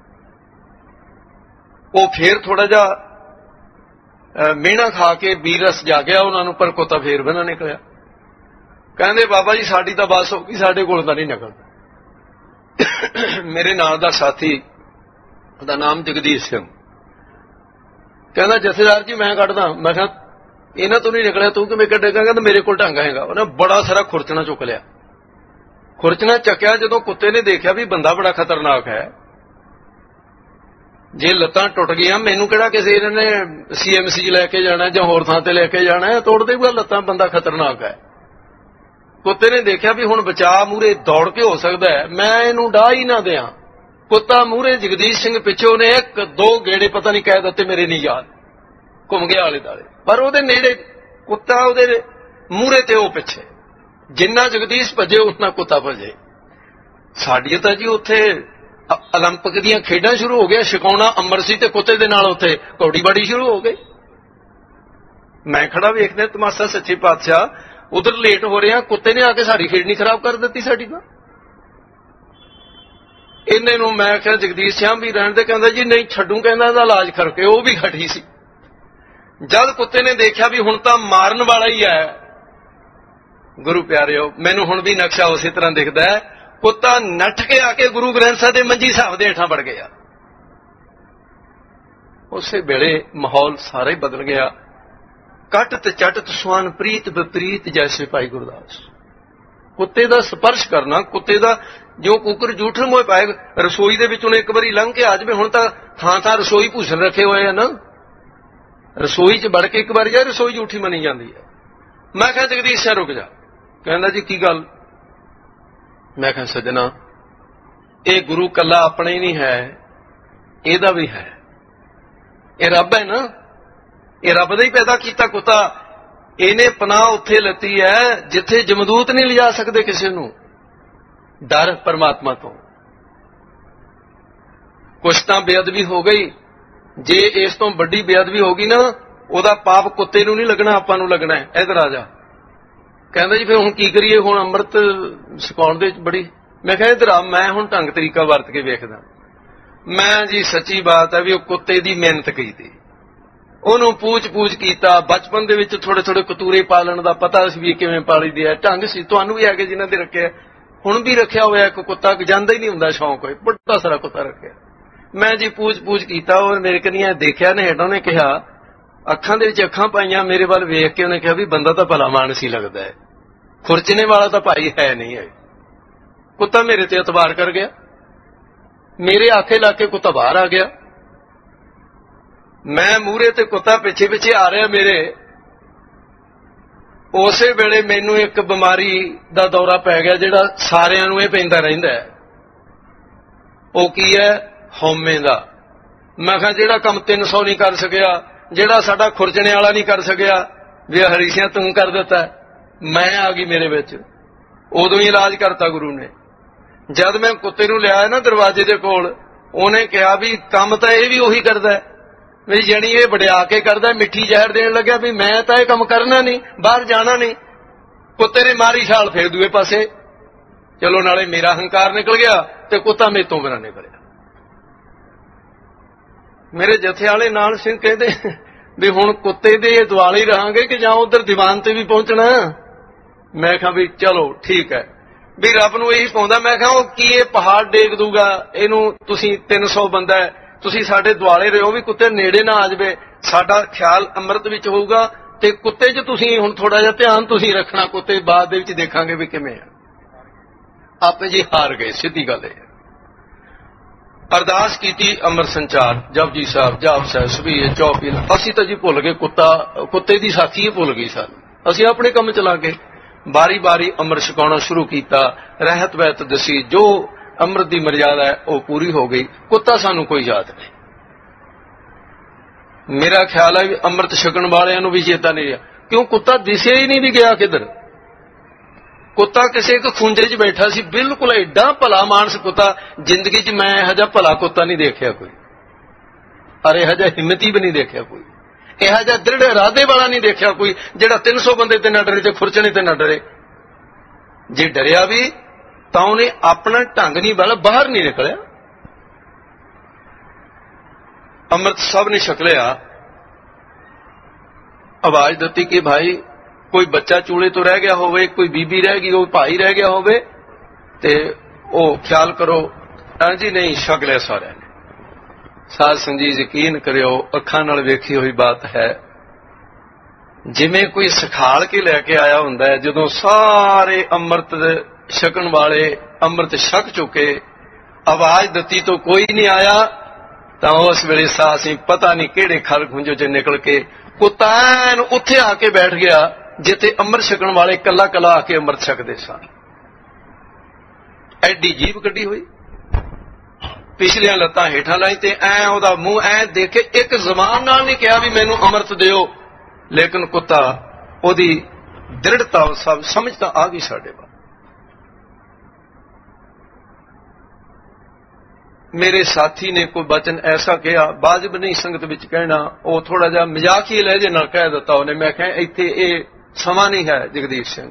ਉਹ ਫੇਰ ਥੋੜਾ ਜਿਹਾ ਮਿਹਣਾ ਖਾ ਕੇ ਵੀਰਸ ਜਾ ਗਿਆ ਉਹਨਾਂ ਨੂੰ, ਪਰ ਕੁੱਤਾ ਫੇਰ ਵੀ ਨਾ ਨਿਕਲਿਆ। ਕਹਿੰਦੇ ਬਾਬਾ ਜੀ ਸਾਡੀ ਤਾਂ ਬਸ ਹੋ ਗਈ, ਸਾਡੇ ਕੋਲ ਤਾਂ ਨਹੀਂ ਨਿਕਲਦਾ। ਮੇਰੇ ਨਾਲ ਦਾ ਸਾਥੀ, ਉਹਦਾ ਨਾਮ ਜਗਦੀਸ਼ ਸਿੰਘ, ਕਹਿੰਦਾ ਜਥੇਦਾਰ ਜੀ ਮੈਂ ਕੱਢਦਾ। ਮੈਂ ਕਿਹਾ ਇਹਨਾਂ ਤੋਂ ਨਹੀਂ ਨਿਕਲਿਆ, ਤੂੰ ਕਿਵੇਂ ਕੱਢੇਗਾ? ਕਹਿੰਦਾ ਮੇਰੇ ਕੋਲ ਢੰਗ ਹੈਗਾ। ਉਹਨੇ ਬੜਾ ਸਾਰਾ ਖੁਰਚਣਾ ਚੁੱਕ ਲਿਆ। ਖੁਰਚਣਾ ਚੱਕਿਆ, ਜਦੋਂ ਕੁੱਤੇ ਨੇ ਦੇਖਿਆ ਵੀ ਬੰਦਾ ਬੜਾ ਖਤਰਨਾਕ ਹੈ, ਜੇ ਲੱਤਾਂ ਟੁੱਟ ਗਈਆਂ, ਮੈਨੂੰ ਕਿਹੜਾ ਕਿਸੇ ਨੇ CMC ਲੈ ਕੇ ਜਾਣਾ ਜਾਂ ਹੋਰ ਥਾਂ ਤੇ ਲੈ ਕੇ ਜਾਣਾ, ਤੋੜ ਦੇਊਗਾ ਲੱਤਾਂ, ਬੰਦਾ ਖਤਰਨਾਕ ਹੈ। ਕੁੱਤੇ ਨੇ ਦੇਖਿਆ ਵੀ ਹੁਣ ਬਚਾਅ ਮੂਹਰੇ ਦੌੜ ਕੇ ਹੋ ਸਕਦਾ ਹੈ, ਮੈਂ ਇਹਨੂੰ ਡਾਹ ਹੀ ਨਾ ਦਿਆਂ। ਕੁੱਤਾ ਮੂਹਰੇ, ਜਗਦੀਸ਼ ਸਿੰਘ ਪਿੱਛੋਂ ਨੇ ਇੱਕ ਦੋ ਗੇੜੇ ਪਤਾ ਨਹੀਂ ਕਹਿ ਦਿੱਤੇ, ਮੇਰੇ ਨਹੀਂ ਯਾਦ, ਘੁੰਮ ਗਿਆ ਆਲੇ ਦੁਆਲੇ, ਪਰ ਉਹਦੇ ਨੇੜੇ ਕੁੱਤਾ, ਉਹਦੇ ਮੂਹਰੇ ਤੇ ਉਹ ਪਿੱਛੇ। ਜਿੰਨਾ ਜਗਦੀਸ਼ ਭੱਜੇ ਉਨਾ ਕੁੱਤਾ ਭੱਜੇ। ਸਾਡੀ ਤਾਂ ਜੀ ਉੱਥੇ 올림픽 ਦੀਆਂ ਖੇਡਾਂ ਸ਼ੁਰੂ ਹੋ ਗਈਆਂ, ਛਕਾਉਣਾ ਅੰਮ੍ਰਿਤ ਸੀ ਤੇ ਕੁੱਤੇ ਦੇ ਨਾਲ ਉੱਥੇ ਕੌੜੀ ਬਾੜੀ ਸ਼ੁਰੂ ਹੋ ਗਈ। ਮੈਂ ਖੜਾ ਵੇਖਦੇ ਤਮਾਸ਼ਾ, ਸੱਚੇ ਪਾਤਸ਼ਾਹ ਉਧਰ ਲੇਟ ਹੋ ਰਿਹਾ, ਕੁੱਤੇ ਨੇ ਆ ਕੇ ਸਾਡੀ ਖੇਡ ਨਹੀਂ ਖਰਾਬ ਕਰ ਦਿੱਤੀ ਸਾਡੀ ਤਾਂ। ਇਹਨੇ ਨੂੰ ਮੈਂ ਕਿਹਾ ਜਗਦੀਸ਼ ਸਿੰਘ ਵੀ ਰਹਿਣ ਦੇ, ਕਹਿੰਦਾ ਜੀ ਨਹੀਂ ਛੱਡੂ, ਕਹਿੰਦਾ ਇਹਦਾ ਇਲਾਜ ਕਰਕੇ। ਉਹ ਵੀ ਖੜੀ ਸੀ। ਜਦ ਕੁੱਤੇ ਨੇ ਦੇਖਿਆ ਵੀ ਹੁਣ ਤਾਂ ਮਾਰਨ ਵਾਲਾ ਹੀ ਹੈ, ਗੁਰੂ ਪਿਆਰਿਓ ਮੈਨੂੰ ਹੁਣ ਵੀ ਨਕਸ਼ਾ ਉਸੇ ਤਰ੍ਹਾਂ ਦਿਖਦਾ ਹੈ, ਕੁੱਤਾ ਨੱਠ ਕੇ ਆ ਕੇ ਗੁਰੂ ਗ੍ਰੰਥ ਸਾਹਿਬ ਦੇ ਮੰਜੀ ਸਾਹਿਬ ਦੇ ਹੇਠਾਂ ਵੜ ਗਿਆ। ਉਸੇ ਵੇਲੇ ਮਾਹੌਲ ਸਾਰਾ ਹੀ ਬਦਲ ਗਿਆ। ਕੱਟ ਤੇ ਚਟਤ ਸੁਆਨ ਪ੍ਰੀਤ ਵਿਪਰੀਤ ਜੈਸੇ ਭਾਈ ਗੁਰਦਾਸ। ਕੁੱਤੇ ਦਾ ਸਪਰਸ਼ ਕਰਨਾ, ਕੁੱਤੇ ਦਾ ਜੋ ਕੁੱਕਰ ਜੂਠਣ ਮੋਏ ਪਾਏ। ਰਸੋਈ ਦੇ ਵਿੱਚ ਉਹਨੇ ਇੱਕ ਵਾਰੀ ਲੰਘ ਕੇ ਆ ਜਾਵੇ, ਹੁਣ ਤਾਂ ਥਾਂ ਥਾਂ ਰਸੋਈ ਭੂਸ਼ਣ ਰੱਖੇ ਹੋਏ ਆ ਨਾ, ਰਸੋਈ 'ਚ ਵੜ ਕੇ ਇੱਕ ਵਾਰੀ ਜਾ, ਰਸੋਈ ਜੂਠੀ ਮੰਨੀ ਜਾਂਦੀ ਹੈ। ਮੈਂ ਕਿਹਾ ਜਗਦੀਸ਼ ਸਿੰਘ ਰੁਕ ਜਾ। ਕਹਿੰਦਾ ਜੀ ਕੀ ਗੱਲ? ਮੈਂ ਕਿਹਾ ਸੱਜਣਾ, ਇਹ ਗੁਰੂ ਕੱਲਾ ਆਪਣਾ ਹੀ ਨਹੀਂ ਹੈ, ਇਹਦਾ ਵੀ ਹੈ। ਇਹ ਰੱਬ ਹੈ ਨਾ, ਇਹ ਰੱਬ ਦਾ ਹੀ ਪੈਦਾ ਕੀਤਾ ਕੁੱਤਾ। ਇਹਨੇ ਪਨਾਹ ਉੱਥੇ ਲੱਤੀ ਹੈ ਜਿੱਥੇ ਜਮਦੂਤ ਨਹੀਂ ਲਿਜਾ ਸਕਦੇ ਕਿਸੇ ਨੂੰ। ਡਰ ਪਰਮਾਤਮਾ ਤੋਂ। ਕੁਛ ਤਾਂ ਬੇਅਦਬੀ ਹੋ ਗਈ, ਜੇ ਇਸ ਤੋਂ ਵੱਡੀ ਬੇਅਦਬੀ ਹੋ ਗਈ ਨਾ, ਉਹਦਾ ਪਾਪ ਕੁੱਤੇ ਨੂੰ ਨਹੀਂ ਲੱਗਣਾ, ਆਪਾਂ ਨੂੰ ਲੱਗਣਾ ਹੈ। ਇੱਧਰ ਆ ਜਾ। ਕਹਿੰਦਾ ਜੀ ਫਿਰ ਹੁਣ ਕੀ ਕਰੀਏ? ਹੁਣ ਅੰਮ੍ਰਿਤ ਛਕਾਉਣ ਦੇ ਬੜੀ। ਮੈਂ ਕਿਹਾ ਇੱਧਰ ਆ, ਮੈਂ ਹੁਣ ਢੰਗ ਤਰੀਕਾ ਵਰਤ ਕੇ ਵੇਖਦਾ। ਮੈਂ ਜੀ ਸੱਚੀ ਬਾਤ ਹੈ ਵੀ ਉਹ ਕੁੱਤੇ ਦੀ ਮਿਹਨਤ ਕੀਤੀ, ਉਹਨੂੰ ਪੂਛ ਕੀਤਾ। ਬਚਪਨ ਦੇ ਵਿੱਚ ਥੋੜੇ ਥੋੜੇ ਕਤੂਰੇ ਪਾਲਣ ਦਾ ਪਤਾ ਸੀ ਵੀ ਕਿਵੇਂ ਪਾਲੀ ਦੀ ਹੈ, ਢੰਗ ਸੀ। ਤੁਹਾਨੂੰ ਵੀ ਹੈਗੇ ਜਿਨ੍ਹਾਂ ਦੇ ਰੱਖਿਆ, ਹੁਣ ਵੀ ਰੱਖਿਆ ਹੋਇਆ ਇੱਕ ਕੁੱਤਾ, ਜਾਂਦਾ ਹੀ ਨਹੀਂ ਹੁੰਦਾ ਸ਼ੌਂਕ ਹੋਏ, ਬੜਾ ਸਾਰਾ ਕੁੱਤਾ ਰੱਖਿਆ। ਮੈਂ ਜੀ ਪੂਛ ਕੀਤਾ। ਉਹ ਮੇਰੇ ਕਨੀਆਂ ਦੇਖਿਆ ਨੇ ਹੇਠਾਂ, ਉਹਨੇ ਕਿਹਾ, ਅੱਖਾਂ ਦੇ ਵਿੱਚ ਅੱਖਾਂ ਪਾਈਆਂ, ਮੇਰੇ ਵੱਲ ਵੇਖ ਕੇ ਉਹਨੇ ਕਿਹਾ ਵੀ ਬੰਦਾ ਤਾਂ ਭਲਾ ਮਾਨਸ ਹੀ ਲੱਗਦਾ ਹੈ, ਖੁਰਚਣੇ ਵਾਲਾ ਤਾਂ ਭਾਈ ਹੈ ਨਹੀਂ ਹੈ। ਕੁੱਤਾ ਮੇਰੇ ਤੇ ਇਤਬਾਰ ਕਰ ਗਿਆ, ਮੇਰੇ ਆਖੇ ਲਾ ਕੇ ਕੁੱਤਾ ਬਾਹਰ ਆ ਗਿਆ। ਮੈਂ ਮੂਹਰੇ ਤੇ ਕੁੱਤਾ ਪਿੱਛੇ ਪਿੱਛੇ ਆ ਰਿਹਾ ਮੇਰੇ। ਉਸੇ ਵੇਲੇ ਮੈਨੂੰ ਇੱਕ ਬਿਮਾਰੀ ਦਾ ਦੌਰਾ ਪੈ ਗਿਆ, ਜਿਹੜਾ ਸਾਰਿਆਂ ਨੂੰ ਇਹ ਪੈਂਦਾ ਰਹਿੰਦਾ ਹੈ। ਉਹ ਕੀ ਹੈ? ਹਉਮੈ ਦਾ। ਮੈਂ ਕਿਹਾ ਜਿਹੜਾ ਕੰਮ 300 ਨਹੀਂ ਕਰ ਸਕਿਆ, ਜਿਹੜਾ ਸਾਡਾ ਖੁਰਚਣੇ ਵਾਲਾ ਨਹੀਂ ਕਰ ਸਕਿਆ, ਵੀ ਹਰੀਸਿਆਂ ਤੂੰ ਕਰ ਦਿੱਤਾ। ਮੈਂ ਆ ਗਈ ਮੇਰੇ ਵਿੱਚ। ਉਦੋਂ ਹੀ ਇਲਾਜ ਕਰਤਾ ਗੁਰੂ ਨੇ। ਜਦ ਮੈਂ ਕੁੱਤੇ ਨੂੰ ਲਿਆਇਆ ਨਾ ਦਰਵਾਜ਼ੇ ਦੇ ਕੋਲ, ਉਹਨੇ ਕਿਹਾ ਵੀ ਕੰਮ ਤਾਂ ਇਹ ਵੀ ਉਹੀ ਕਰਦਾ ਵੀ, ਜਾਣੀ ਇਹ ਵਡਿਆ ਕੇ ਕਰਦਾ, ਮਿੱਠੀ ਜ਼ਹਿਰ ਦੇਣ ਲੱਗਿਆ ਵੀ ਮੈਂ ਤਾਂ ਇਹ ਕੰਮ ਕਰਨਾ ਨਹੀਂ, ਬਾਹਰ ਜਾਣਾ ਨਹੀਂ। ਕੁੱਤੇ ਨੇ ਮਾਰੀ ਛਾਲ ਫੇਰ ਦੂਏ ਪਾਸੇ। ਚਲੋ ਨਾਲੇ ਮੇਰਾ ਹੰਕਾਰ ਨਿਕਲ ਗਿਆ, ਤੇ ਕੁੱਤਾ ਮੇਰੇ ਤੋਂ ਬਿਨਾਂ ਨਿਕਲਿਆ। ਮੇਰੇ ਜਥੇ ਵਾਲੇ ਨਾਨਕ ਸਿੰਘ ਕਹਿੰਦੇ ਵੀ ਹੁਣ ਕੁੱਤੇ ਦੇ ਦੁਆਲੇ ਹੀ ਰਹਾਂਗੇ ਕਿ ਜਾਂ ਉਧਰ ਦੀਵਾਨ ਤੇ ਵੀ ਪਹੁੰਚਣਾ। ਮੈਂ ਕਿਹਾ ਵੀ ਚਲੋ ਠੀਕ ਹੈ, ਵੀ ਰੱਬ ਨੂੰ ਇਹੀ ਪਾਉਂਦਾ। ਮੈਂ ਕਿਹਾ ਉਹ ਕੀ ਇਹ ਪਹਾੜ ਡੇਗ ਦੂਗਾ ਇਹਨੂੰ, ਤੁਸੀਂ 300 ਬੰਦਾ ਹੈ, ਤੁਸੀਂ ਸਾਡੇ ਦੁਆਲੇ ਰਹੋ ਵੀ ਕੁੱਤੇ ਨੇੜੇ ਨਾ ਆ ਜਾਵੇ, ਸਾਡਾ ਖਿਆਲ ਅੰਮ੍ਰਿਤ ਵਿੱਚ ਹੋਊਗਾ ਤੇ ਕੁੱਤੇ 'ਚ ਤੁਸੀਂ ਹੁਣ ਥੋੜਾ ਜਿਹਾ ਧਿਆਨ ਤੁਸੀਂ ਰੱਖਣਾ, ਕੁੱਤੇ ਬਾਅਦ ਦੇ ਵਿੱਚ ਦੇਖਾਂਗੇ ਵੀ ਕਿਵੇਂ ਆ। ਆਪੇ ਜੀ ਹਾਰ ਗਏ, ਸਿੱਧੀ ਗੱਲ ਹੈ। ਅਰਦਾਸ ਕੀਤੀ ਅੰਮ੍ਰਿਤ ਸੰਚਾਰ, ਜਪਜੀ ਸਾਹਿਬ, ਜਾਪ ਸਾਹਿਬ, ਸਬੀਏ, ਚੌਪੀਲ। ਅਸੀਂ ਤਾਂ ਜੀ ਭੁੱਲ ਗਏ, ਕੁੱਤੇ ਦੀ ਸਾਖੀ ਹੀ ਭੁੱਲ ਗਈ ਸਾਨੂੰ। ਅਸੀਂ ਆਪਣੇ ਕੰਮ ਚਲਾ ਕੇ ਬਾਰੀ ਬਾਰੀ ਅੰਮ੍ਰਿਤ ਛਕਾਉਣਾ ਸ਼ੁਰੂ ਕੀਤਾ। ਰਹਿਤ ਵਹਿਤ ਦਸੀ, ਜੋ ਅੰਮ੍ਰਿਤ ਦੀ ਮਰਜ਼ਾਦਾ ਹੈ ਉਹ ਪੂਰੀ ਹੋ ਗਈ। ਕੁੱਤਾ ਸਾਨੂੰ ਕੋਈ ਯਾਦ ਨਹੀਂ। ਮੇਰਾ ਖਿਆਲ ਹੈ ਵੀ ਅੰਮ੍ਰਿਤ ਛਕਣ ਵਾਲਿਆਂ ਨੂੰ ਵੀ ਚੇਤਾ ਨਹੀਂ ਰਿਹਾ, ਕਿਉਂ ਕੁੱਤਾ ਦਿਸਿਆ ਹੀ ਨਹੀਂ ਵੀ ਗਿਆ ਕਿੱਧਰ। ਕੁੱਤਾ ਕਿਸੇ ਇੱਕ ਖੂੰਜੇ 'ਚ ਬੈਠਾ ਸੀ, ਬਿਲਕੁਲ ਐਡਾ ਭਲਾ ਮਾਨਸ ਕੁੱਤਾ। ਜ਼ਿੰਦਗੀ 'ਚ ਮੈਂ ਇਹੋ ਜਿਹਾ ਭਲਾ ਕੁੱਤਾ ਨਹੀਂ ਦੇਖਿਆ ਕੋਈ, ਪਰ ਇਹੋ ਜਿਹਾ ਹਿੰਮਤੀ ਵੀ ਨਹੀਂ ਦੇਖਿਆ ਕੋਈ, ਇਹੋ ਜਿਹਾ ਦ੍ਰਿੜ ਇਰਾਦੇ ਵਾਲਾ ਨਹੀਂ ਦੇਖਿਆ ਕੋਈ, ਜਿਹੜਾ 300 ਬੰਦੇ ਤੇ ਨਾ ਡਰੇ ਤੇ ਖੁਰਚਣੇ ਤੇ ਨਾ ਡਰੇ। ਜੇ ਡਰਿਆ ਵੀ ਤਾਂ ਉਹਨੇ ਆਪਣਾ ਢੰਗ ਨਹੀਂ ਬਲ ਬਾਹਰ ਨਹੀਂ ਨਿਕਲਿਆ। ਅੰਮ੍ਰਿਤ ਸਭ ਨੇ ਛਕ ਲਿਆ। ਆਵਾਜ਼ ਦਿੱਤੀ ਕਿ ਭਾਈ ਕੋਈ ਬੱਚਾ ਚੂਲੇ ਤੋਂ ਰਹਿ ਗਿਆ ਹੋਵੇ, ਕੋਈ ਬੀਬੀ ਰਹਿ ਗਈ, ਕੋਈ ਭਾਈ ਰਹਿ ਗਿਆ ਹੋਵੇ ਤੇ ਉਹ ਖਿਆਲ ਕਰੋ। ਜੀ ਨਹੀਂ, ਛਕ ਲਿਆ ਸਾਰਿਆਂ ਨੇ। ਸਾਧ ਸੰਗਤ ਜੀ ਯਕੀਨ ਕਰਿਓ, ਅੱਖਾਂ ਨਾਲ ਵੇਖੀ ਹੋਈ ਬਾਤ ਹੈ। ਜਿਵੇਂ ਕੋਈ ਸਿਖਾਲ ਕੇ ਲੈ ਕੇ ਆਇਆ ਹੁੰਦਾ ਹੈ, ਜਦੋਂ ਸਾਰੇ ਅੰਮ੍ਰਿਤ ਛਕਣ ਵਾਲੇ ਅੰਮ੍ਰਿਤ ਛਕ ਚੁੱਕੇ, ਆਵਾਜ਼ ਦਿੱਤੀ ਤੋਂ ਕੋਈ ਨਹੀਂ ਆਇਆ, ਤਾਂ ਉਸ ਵੇਲੇ ਸਾਹ ਸੀ ਪਤਾ ਨਹੀਂ ਕਿਹੜੇ ਖਲ ਖੁੰਝੋ 'ਚ ਨਿਕਲ ਕੇ ਕੁੱਤਾ ਐਨ ਉੱਥੇ ਆ ਕੇ ਬੈਠ ਗਿਆ ਜਿੱਥੇ ਅੰਮ੍ਰਿਤ ਛਕਣ ਵਾਲੇ ਕੱਲਾ ਕੱਲਾ ਆ ਕੇ ਅੰਮ੍ਰਿਤ ਛਕਦੇ ਸਨ। ਐਡੀ ਜੀਭ ਕੱਢੀ ਹੋਈ, ਪਿਛਲੀਆਂ ਲੱਤਾਂ ਹੇਠਾਂ ਲਾਈ ਤੇ ਐ ਉਹਦਾ ਮੂੰਹ ਐ ਦੇਖੇ। ਇੱਕ ਜ਼ਬਾਨ ਨਾਲ ਨਹੀਂ ਕਿਹਾ ਵੀ ਮੈਨੂੰ ਅੰਮ੍ਰਿਤ ਦਿਓ, ਲੇਕਿਨ ਕੁੱਤਾ ਉਹਦੀ ਦ੍ਰਿੜਤਾ ਸਭ ਸਮਝ ਤਾਂ ਆ ਗਈ ਸਾਡੇ ਵੱਲ। ਮੇਰੇ ਸਾਥੀ ਨੇ ਕੋਈ ਬਚਨ ਐਸਾ ਕਿਹਾ, ਵਾਜਬ ਨਹੀਂ ਸੰਗਤ ਵਿੱਚ ਕਹਿਣਾ, ਉਹ ਥੋੜਾ ਜਿਹਾ ਮਜ਼ਾਕੀ ਲਹਿਜੇ ਨਾਲ ਕਹਿ ਦਿੱਤਾ ਉਹਨੇ। ਮੈਂ ਕਿਹਾ ਇੱਥੇ ਇਹ ਸਮਾਂ ਨਹੀਂ ਹੈ ਜਗਦੀਸ਼ ਸਿੰਘ।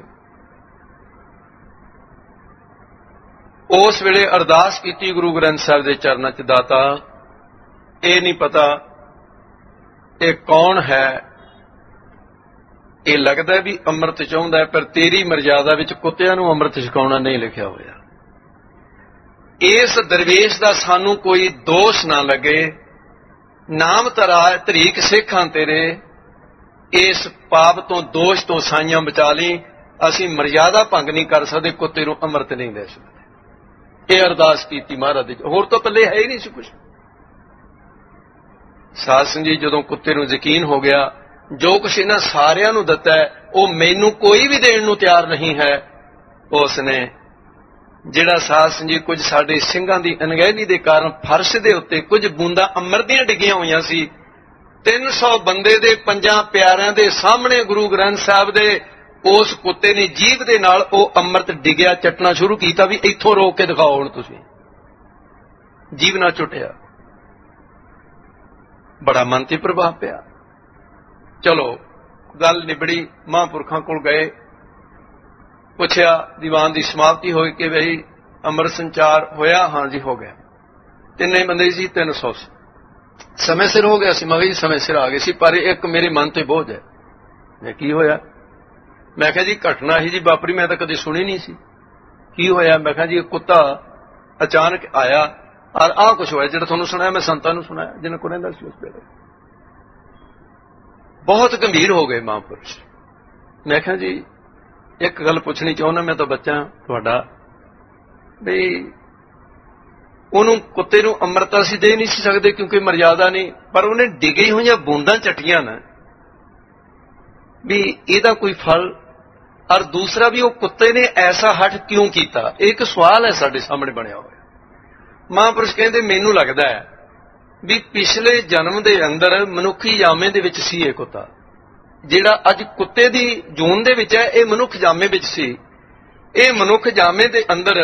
ਉਸ ਵੇਲੇ ਅਰਦਾਸ ਕੀਤੀ ਗੁਰੂ ਗ੍ਰੰਥ ਸਾਹਿਬ ਦੇ ਚਰਨਾਂ 'ਚ, ਦਾਤਾ ਇਹ ਨਹੀਂ ਪਤਾ ਇਹ ਕੌਣ ਹੈ, ਇਹ ਲੱਗਦਾ ਵੀ ਅੰਮ੍ਰਿਤ ਚਾਹੁੰਦਾ ਹੈ, ਪਰ ਤੇਰੀ ਮਰਜ਼ਾਦਾ ਵਿੱਚ ਕੁੱਤਿਆਂ ਨੂੰ ਅੰਮ੍ਰਿਤ ਛਕਾਉਣਾ ਨਹੀਂ ਲਿਖਿਆ ਹੋਇਆ। ਇਸ ਦਰਵੇਸ਼ ਦਾ ਸਾਨੂੰ ਕੋਈ ਦੋਸ਼ ਨਾ ਲੱਗੇ। ਨਾਮ ਤਰੀਕ ਸਿੱਖਾਂ ਤੇਰੇ, ਇਸ ਪਾਪ ਤੋਂ ਦੋਸ਼ ਤੋਂ ਸਾਈਆਂ ਬਚਾ ਲਈ। ਅਸੀਂ ਮਰਜ਼ਾਦਾ ਭੰਗ ਨਹੀਂ ਕਰ ਸਕਦੇ, ਕੁੱਤੇ ਨੂੰ ਅੰਮ੍ਰਿਤ ਨਹੀਂ ਦੇ ਸਕਦੇ। ਇਹ ਅਰਦਾਸ ਕੀਤੀ ਮਹਾਰਾਜ ਦੀ, ਹੋਰ ਤਾਂ ਪੱਲੇ ਹੈ ਹੀ ਨਹੀਂ ਸੀ ਕੁਛ। ਸਾਧ ਸੰਗਤ ਜੀ ਜਦੋਂ ਕੁੱਤੇ ਨੂੰ ਯਕੀਨ ਹੋ ਗਿਆ ਜੋ ਕੁਛ ਇਹਨਾਂ ਸਾਰਿਆਂ ਨੂੰ ਦਿੱਤਾ ਹੈ ਉਹ ਮੈਨੂੰ ਕੋਈ ਵੀ ਦੇਣ ਨੂੰ ਤਿਆਰ ਨਹੀਂ ਹੈ, ਉਸਨੇ ਜਿਹੜਾ ਸਾਧ ਸੰਗਤ ਜੀ ਕੁਝ ਸਾਡੇ ਸਿੰਘਾਂ ਦੀ ਅਣਗਹਿਲੀ ਦੇ ਕਾਰਨ ਫਰਸ਼ ਦੇ ਉੱਤੇ ਕੁਝ ਬੂੰਦਾਂ ਅੰਮ੍ਰਿਤ ਦੀਆਂ ਡਿੱਗੀਆਂ ਹੋਈਆਂ ਸੀ, 300 ਬੰਦੇ ਦੇ 5 ਪਿਆਰਿਆਂ ਦੇ ਸਾਹਮਣੇ ਗੁਰੂ ਗ੍ਰੰਥ ਸਾਹਿਬ ਦੇ ਉਸ ਕੁੱਤੇ ਨੇ ਜੀਭ ਦੇ ਨਾਲ ਉਹ ਅੰਮ੍ਰਿਤ ਡਿੱਗਿਆ ਚੱਟਣਾ ਸ਼ੁਰੂ ਕੀਤਾ ਵੀ ਇੱਥੋਂ ਰੋਕ ਕੇ ਦਿਖਾਓ ਹੁਣ ਤੁਸੀਂ। ਜੀਭ ਨਾਲ ਚੁੱਟਿਆ, ਬੜਾ ਮਨ ਤੇ ਪ੍ਰਭਾਵ ਪਿਆ। ਚਲੋ ਗੱਲ ਨਿਬੜੀ, ਮਹਾਂਪੁਰਖਾਂ ਕੋਲ ਗਏ, ਪੁੱਛਿਆ ਦੀਵਾਨ ਦੀ ਸਮਾਪਤੀ ਹੋਈ ਕਿ ਬਈ ਅੰਮ੍ਰਿਤ ਸੰਚਾਰ ਹੋਇਆ? ਹਾਂ ਜੀ ਹੋ ਗਿਆ। ਤਿੰਨੇ ਬੰਦੇ ਸੀ, 300 ਸਮੇਂ ਸਿਰ ਹੋ ਗਿਆ ਸੀ। ਮੈਂ ਕਿਹਾ ਜੀ ਸਮੇਂ ਸਿਰ ਆ ਗਏ ਸੀ, ਪਰ ਇੱਕ ਮੇਰੇ ਮਨ ਤੇ ਬੋਝ ਹੈ। ਮੈਂ ਕੀ ਹੋਇਆ? ਮੈਂ ਕਿਹਾ ਜੀ ਘਟਨਾ ਹੀ ਜੀ ਵਾਪਰੀ, ਮੈਂ ਤਾਂ ਕਦੇ ਸੁਣੀ ਨਹੀਂ ਸੀ। ਕੀ ਹੋਇਆ? ਮੈਂ ਕਿਹਾ ਜੀ ਕੁੱਤਾ ਅਚਾਨਕ ਆਇਆ ਔਰ ਆਹ ਕੁਛ ਹੋਇਆ ਜਿਹੜਾ ਤੁਹਾਨੂੰ ਸੁਣਾਇਆ, ਮੈਂ ਸੰਤਾਂ ਨੂੰ ਸੁਣਾਇਆ ਜਿਹਨਾਂ ਕੋਲ ਰਹਿੰਦਾ ਸੀ ਉਸ ਵੇਲੇ। ਬਹੁਤ ਗੰਭੀਰ ਹੋ ਗਏ ਮਹਾਂਪੁਰਸ਼। ਮੈਂ ਕਿਹਾ ਜੀ ਇੱਕ ਗੱਲ ਪੁੱਛਣੀ ਚਾਹੁੰਦਾ, ਮੈਂ ਤਾਂ ਬੱਚਾ ਤੁਹਾਡਾ, ਵੀ ਉਹਨੂੰ ਕੁੱਤੇ ਨੂੰ ਅੰਮ੍ਰਿਤ ਅਸੀਂ ਦੇ ਨਹੀਂ ਸੀ ਸਕਦੇ ਕਿਉਂਕਿ ਮਰਜ਼ਾਦਾ ਨਹੀਂ, ਪਰ ਉਹਨੇ ਡਿੱਗੀ ਹੋਈਆਂ ਬੂੰਦਾਂ ਚੱਟੀਆਂ ਨਾ, ਵੀ ਇਹਦਾ ਕੋਈ ਫਲ। ਔਰ ਦੂਸਰਾ ਵੀ ਉਹ ਕੁੱਤੇ ਨੇ ਐਸਾ ਹੱਠ ਕਿਉਂ ਕੀਤਾ? ਇਹ ਇੱਕ ਸਵਾਲ ਹੈ ਸਾਡੇ ਸਾਹਮਣੇ ਬਣਿਆ ਹੋਇਆ। ਮਹਾਂਪੁਰਸ਼ ਕਹਿੰਦੇ ਮੈਨੂੰ ਲੱਗਦਾ ਹੈ ਵੀ ਪਿਛਲੇ ਜਨਮ ਦੇ ਅੰਦਰ ਮਨੁੱਖੀ ਜਾਮੇ ਦੇ ਵਿੱਚ ਸੀ ਇਹ ਕੁੱਤਾ, ਜਿਹੜਾ ਅੱਜ ਕੁੱਤੇ ਦੀ ਜੂਨ ਦੇ ਵਿੱਚ ਹੈ, ਇਹ ਮਨੁੱਖ ਜਾਮੇ ਵਿੱਚ ਸੀ। ਇਹ ਮਨੁੱਖ ਜਾਮੇ ਦੇ ਅੰਦਰ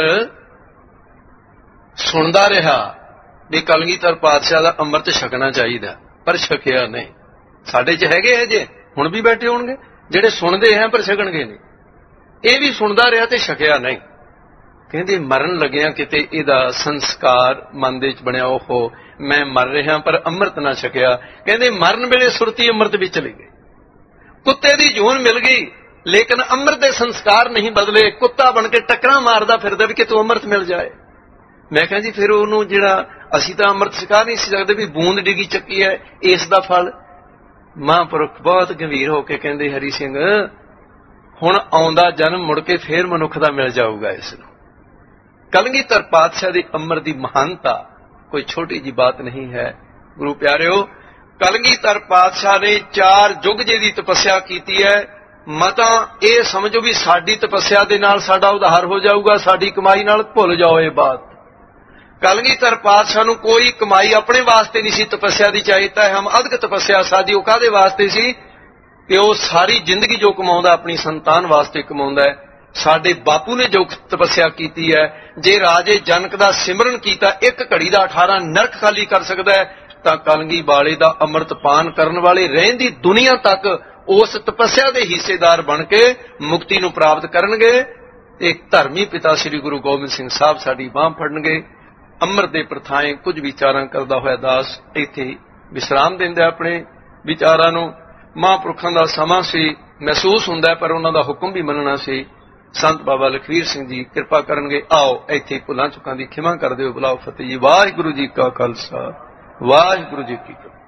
ਸੁਣਦਾ ਰਿਹਾ ਵੀ ਕਲਗੀਧਰ ਪਾਤਸ਼ਾਹ ਦਾ ਅੰਮ੍ਰਿਤ ਛਕਣਾ ਚਾਹੀਦਾ, ਪਰ ਛਕਿਆ ਨਹੀਂ। ਸਾਡੇ 'ਚ ਹੈਗੇ ਹੈ ਜੇ ਹੁਣ ਵੀ ਬੈਠੇ ਹੋਣਗੇ ਜਿਹੜੇ ਸੁਣਦੇ ਹੈ ਪਰ ਛਕਣਗੇ ਨਹੀਂ। ਇਹ ਵੀ ਸੁਣਦਾ ਰਿਹਾ ਤੇ ਛਕਿਆ ਨਹੀਂ। ਕਹਿੰਦੇ ਮਰਨ ਲੱਗਿਆ ਕਿਤੇ ਇਹਦਾ ਸੰਸਕਾਰ ਮਨ ਦੇ ਵਿੱਚ ਬਣਿਆ, ਉਹ ਮੈਂ ਮਰ ਰਿਹਾ ਪਰ ਅੰਮ੍ਰਿਤ ਨਾ ਛਕਿਆ। ਕਹਿੰਦੇ ਮਰਨ ਵੇਲੇ ਸੁਰਤੀ ਅੰਮ੍ਰਿਤ ਵਿੱਚ ਚਲੀ ਗਈ, ਕੁੱਤੇ ਦੀ ਜੂਨ ਮਿਲ ਗਈ ਲੇਕਿਨ ਅੰਮ੍ਰਿਤ ਦੇ ਸੰਸਕਾਰ ਨਹੀਂ ਬਦਲੇ, ਕੁੱਤਾ ਬਣ ਕੇ ਟੱਕਰਾਂ ਮਾਰਦਾ ਫਿਰਦਾ ਵੀ ਕਿਤੋਂ ਅੰਮ੍ਰਿਤ ਮਿਲ ਜਾਏ। ਮੈਂ ਕਿਹਾ ਜੀ ਫਿਰ ਉਹਨੂੰ ਜਿਹੜਾ ਅਸੀਂ ਤਾਂ ਅੰਮ੍ਰਿਤ ਛਕਾ ਨਹੀਂ ਸੀ ਸਕਦੇ ਵੀ ਬੂੰਦ ਡਿੱਗੀ ਚੱਕੀ ਹੈ ਇਸ ਦਾ ਫਲ। ਮਹਾਂਪੁਰਖ ਬਹੁਤ ਗੰਭੀਰ ਹੋ ਕੇ ਕਹਿੰਦੇ ਹਰੀ ਸਿੰਘ ਹੁਣ ਆਉਂਦਾ ਜਨਮ ਮੁੜ ਕੇ ਫੇਰ ਮਨੁੱਖ ਦਾ ਮਿਲ ਜਾਊਗਾ ਇਸ ਨੂੰ। ਕਲਗੀਧਰ ਪਾਤਸ਼ਾਹ ਦੀ ਅੰਮ੍ਰਿਤ ਦੀ ਮਹਾਨਤਾ ਕੋਈ ਛੋਟੀ ਜੀ ਬਾਤ ਨਹੀਂ ਹੈ। ਗੁਰੂ ਪਿਆਰਿਓ, ਕਲਗੀਧਰ ਪਾਤਸ਼ਾਹ ਨੇ 4 ਯੁੱਗ ਦੀ ਤਪੱਸਿਆ ਕੀਤੀ ਹੈ। ਮਤਾਂ ਇਹ ਸਮਝੋ ਵੀ ਸਾਡੀ ਤਪੱਸਿਆ ਦੇ ਨਾਲ ਸਾਡਾ ਉਧਾਰ ਹੋ ਜਾਊਗਾ, ਸਾਡੀ ਕਮਾਈ ਨਾਲ ਭੁੱਲ ਜਾਓ ਇਹ ਬਾਤ। ਕਲਗੀਧਰ ਪਾਤਸ਼ਾਹ ਨੂੰ ਕੋਈ ਕਮਾਈ ਆਪਣੇ ਵਾਸਤੇ ਨਹੀਂ ਸੀ ਤਪੱਸਿਆ ਦੀ, ਚਾਹੀਦਾ ਹੈ ਹਮ ਅਧਿਕ ਤਪੱਸਿਆ ਸਾਡੀ। ਉਹ ਕਾਹਦੇ ਵਾਸਤੇ ਸੀ ਕਿ ਉਹ ਸਾਰੀ ਜ਼ਿੰਦਗੀ ਜੋ ਕਮਾਉਂਦਾ ਆਪਣੀ ਸੰਤਾਨ ਵਾਸਤੇ ਕਮਾਉਂਦਾ ਹੈ। ਸਾਡੇ ਬਾਪੂ ਨੇ ਜੋ ਤਪੱਸਿਆ ਕੀਤੀ ਹੈ, ਜੇ ਰਾਜੇ ਜਨਕ ਦਾ ਸਿਮਰਨ ਕੀਤਾ 1 ਘੜੀ ਦਾ 18 ਨਰਕ ਖਾਲੀ ਕਰ ਸਕਦਾ ਹੈ, ਤਾਂ ਕਲਗੀ ਵਾਲੇ ਦਾ ਅੰਮ੍ਰਿਤ ਪਾਨ ਕਰਨ ਵਾਲੇ ਰਹਿੰਦੀ ਦੁਨੀਆ ਤੱਕ ਉਸ ਤਪੱਸਿਆ ਦੇ ਹਿੱਸੇਦਾਰ ਬਣ ਕੇ ਮੁਕਤੀ ਨੂੰ ਪ੍ਰਾਪਤ ਕਰਨਗੇ। ਤੇ ਧਰਮੀ ਪਿਤਾ ਸ੍ਰੀ ਗੁਰੂ ਗੋਬਿੰਦ ਸਿੰਘ ਸਾਹਿਬ ਸਾਡੀ ਬਾਂਹ ਫੜਨਗੇ। ਅੰਮ੍ਰਿਤ ਦੇ ਪ੍ਰਥਾਏ ਕੁਝ ਵਿਚਾਰਾਂ ਕਰਦਾ ਹੋਇਆ ਦਾਸ ਇੱਥੇ ਵਿਸ਼ਰਾਮ ਦਿੰਦਾ ਆਪਣੇ ਵਿਚਾਰਾਂ ਨੂੰ। ਮਹਾਂਪੁਰਖਾਂ ਦਾ ਸਮਾਂ ਸੀ, ਮਹਿਸੂਸ ਹੁੰਦਾ ਪਰ ਉਹਨਾਂ ਦਾ ਹੁਕਮ ਵੀ ਮੰਨਣਾ ਸੀ। ਸੰਤ ਬਾਬਾ ਲਖਵੀਰ ਸਿੰਘ ਜੀ ਕਿਰਪਾ ਕਰਨਗੇ। ਆਓ ਇੱਥੇ ਭੁੱਲਾਂ ਚੁੱਕਾਂ ਦੀ ਖਿਮਾ ਕਰ ਦਿਓ। ਬੁਲਾਓ ਫਤਿਹ ਜੀ। ਵਾਹਿਗੁਰੂ ਜੀ ਕਾ ਖਾਲਸਾ, ਵਾਹਿਗੁਰੂ ਜੀ ਕੀ ਫਤਿਹ।